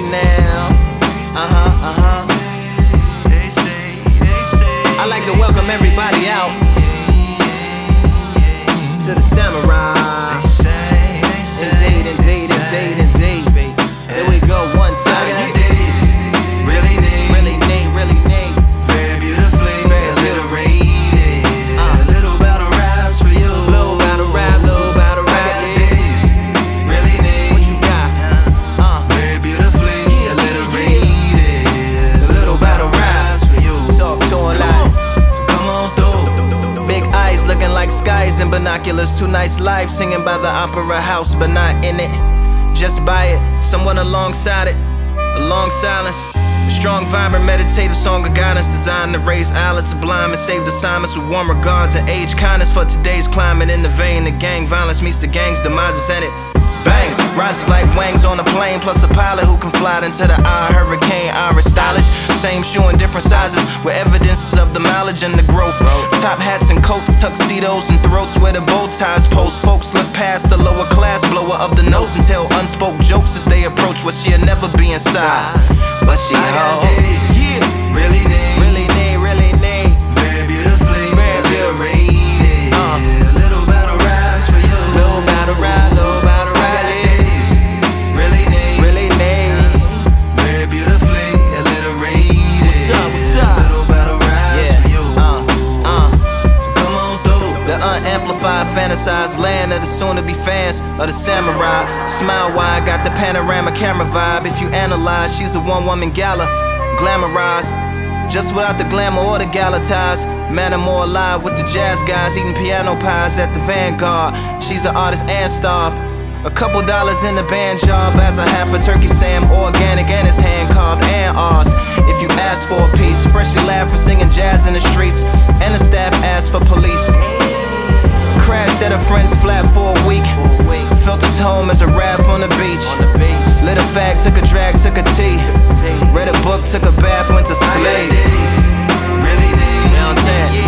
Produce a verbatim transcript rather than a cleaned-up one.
now. Uh-huh, uh-huh. I like to welcome everybody out to the Samurai. Indeed, indeed, indeed, indeed. Here we go, one time. I got this, really need, really need, really need. very beautifully, very alliterated. Uh, a little battle raps for you. Little battle rap, little battle I rap. got this, really need. What you got? Uh, Very beautifully alliterated. A little battle raps for you. talk to a lot. So come on through. Big eyes looking like skies and binoculars. Two nights live singing by the opera house, but not in it. Just by it, someone alongside it. A long silence. A strong, vibrant, meditative song of guidance designed to raise eyelids sublime and save assignments with warm regards and age kindness for today's climate. In the vein, the gang violence meets the gang's demises and it bangs. Rises like wings on a plane, plus a pilot who can fly into the eye. Hurricane, Irish stylish. Same shoe in different sizes with evidences of the mileage and the growth. Top hats and coats, tuxedos and throats where the bow ties post. Folks look past the lower class blower of the notes and tell unspoke jokes as they approach what she'll never be inside. But she I got holds. this, Yeah. really need, Really need, really need. very beautifully Very beautiful. alliterated. Uh. A little battle raps for you. Little battle rap, little battle I rap. got this, really need, Really need. very beautifully alliterated. What's up, what's up? Little battle raps Yeah. for you. Uh, uh. So come on through. The unamplified, fantasized land of the soon-to-be fans of the samurai. Smile wide, got the panorama camera vibe. If you analyze, she's a one-woman gala, glamorized, just without the glamour or the gala ties. Man, I'm more alive with the jazz guys, eating piano pies at the Vanguard. She's an artist and staff. A couple dollars in the band job as a half a turkey Sam, organic and it's hand carved and ours. If you ask for a piece, freshly laughed for singing jazz in the streets, and the staff asked for police. Crashed at a friend's flat for a week. Felt his home as a raft on the beach. Lit a fag, took a drag, took a tea. Read a book, took a bath, went to I got sleep. this, really need, You know what I'm saying?